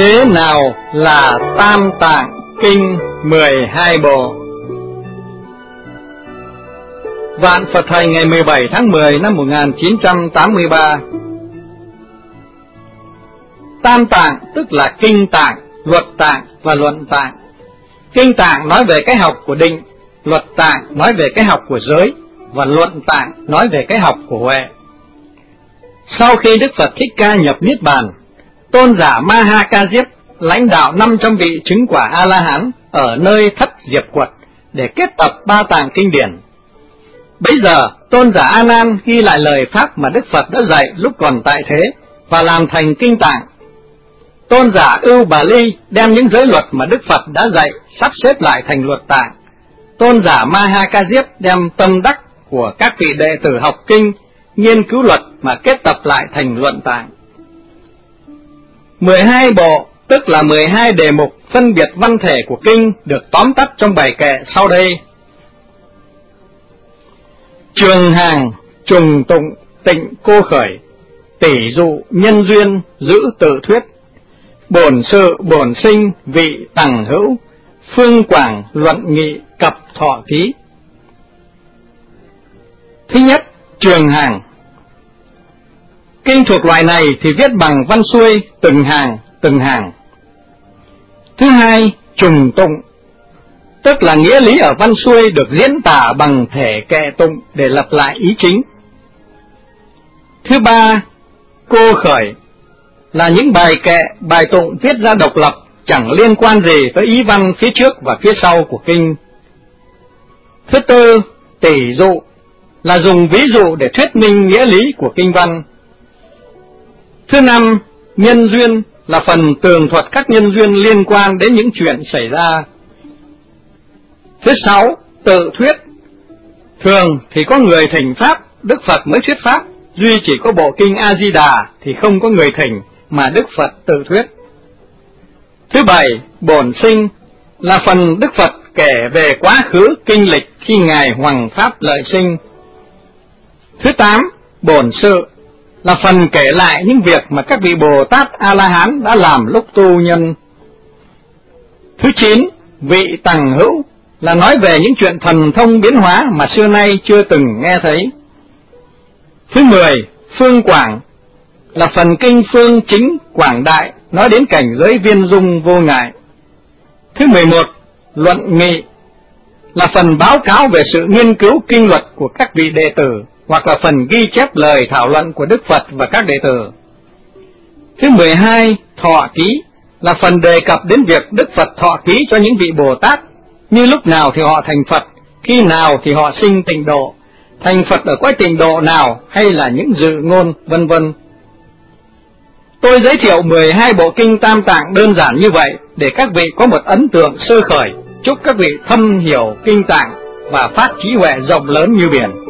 Thế nào là Tam Tạng Kinh 12 bộ? Vạn Phật Thành ngày 17 tháng 10 năm 1983. Tam Tạng tức là Kinh Tạng, Luật Tạng và Luận Tạng. Kinh Tạng nói về cái học của định, Luật Tạng nói về cái học của giới, và Luận Tạng nói về cái học của huệ. Sau khi Đức Phật Thích Ca nhập Niết Bàn, tôn giả Ma Ha Ca Diếp lãnh đạo 500 vị chứng quả A-la-hán ở nơi Thất Diệp Quật để kết tập ba tạng kinh điển. Bấy giờ, tôn giả A Nan ghi lại lời pháp mà Đức Phật đã dạy lúc còn tại thế và làm thành kinh tạng. Tôn giả Ưu Bà Ly đem những giới luật mà Đức Phật đã dạy sắp xếp lại thành luật tạng. Tôn giả Ma Ha Ca Diếp đem tâm đắc của các vị đệ tử học kinh, nghiên cứu luật mà kết tập lại thành luận tạng. 12 bộ tức là 12 đề mục phân biệt văn thể của kinh được tóm tắt trong bài kệ sau đây. Trường hàng, trùng tụng, tịnh cô khởi, tỷ dụ, nhân duyên, giữ tự thuyết, bổn sự, bổn sinh, vị tằng hữu, phương quảng, luận nghị, cập thọ ký. Thứ nhất, trường hàng. Kinh thuộc loại này thì viết bằng văn xuôi, từng hàng, từng hàng. Thứ hai, trùng tụng, tức là nghĩa lý ở văn xuôi được diễn tả bằng thể kệ tụng để lặp lại ý chính. Thứ ba, cô khởi, là những bài kệ, bài tụng viết ra độc lập, chẳng liên quan gì tới ý văn phía trước và phía sau của kinh. Thứ tư, tỷ dụ, là dùng ví dụ để thuyết minh nghĩa lý của kinh văn. Thứ năm, nhân duyên, là phần tường thuật các nhân duyên liên quan đến những chuyện xảy ra. Thứ sáu, tự thuyết. Thường thì có người thỉnh pháp, Đức Phật mới thuyết pháp, duy chỉ có bộ kinh A-di-đà thì không có người thỉnh mà Đức Phật tự thuyết. Thứ bảy, bổn sinh, là phần Đức Phật kể về quá khứ kinh lịch khi Ngài hoằng pháp lợi sinh. Thứ tám, bổn sự, là phần kể lại những việc mà các vị Bồ Tát A-la-hán đã làm lúc tu nhân. Thứ chín, vị tằng hữu, là nói về những chuyện thần thông biến hóa mà xưa nay chưa từng nghe thấy. Thứ 10, phương quảng, là phần kinh phương chính quảng đại, nói đến cảnh giới viên dung vô ngại. Thứ 11, luận nghị, là phần báo cáo về sự nghiên cứu kinh luật của các vị đệ tử, hoặc là phần ghi chép lời thảo luận của Đức Phật và các đệ tử. Thứ 12, thọ ký, là phần đề cập đến việc Đức Phật thọ ký cho những vị Bồ Tát, như lúc nào thì họ thành Phật, khi nào thì họ sinh tịnh độ, thành Phật ở cõi tịnh độ nào, hay là những dự ngôn, vân vân. Tôi giới thiệu 12 bộ kinh Tam Tạng đơn giản như vậy để các vị có một ấn tượng sơ khởi. Chúc các vị thâm hiểu kinh tạng và phát trí huệ rộng lớn như biển.